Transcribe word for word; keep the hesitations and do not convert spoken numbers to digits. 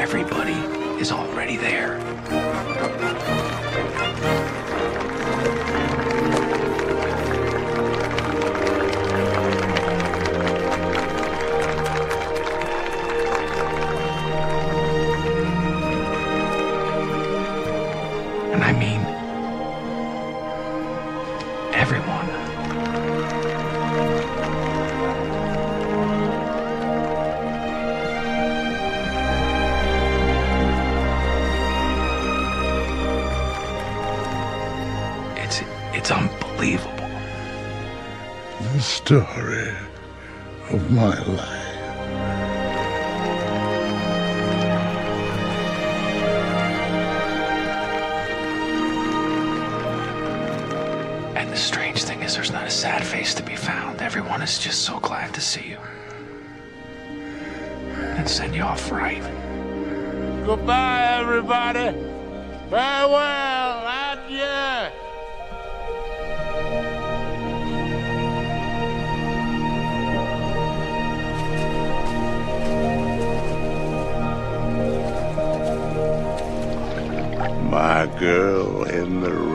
everybody is already there. And I mean, everyone. It's, it's unbelievable. The story of my life. And the strange thing is, there's not a sad face to be found. Everyone is just so glad to see you. And send you off right. Goodbye, everybody. Farewell, adieu. My girl in the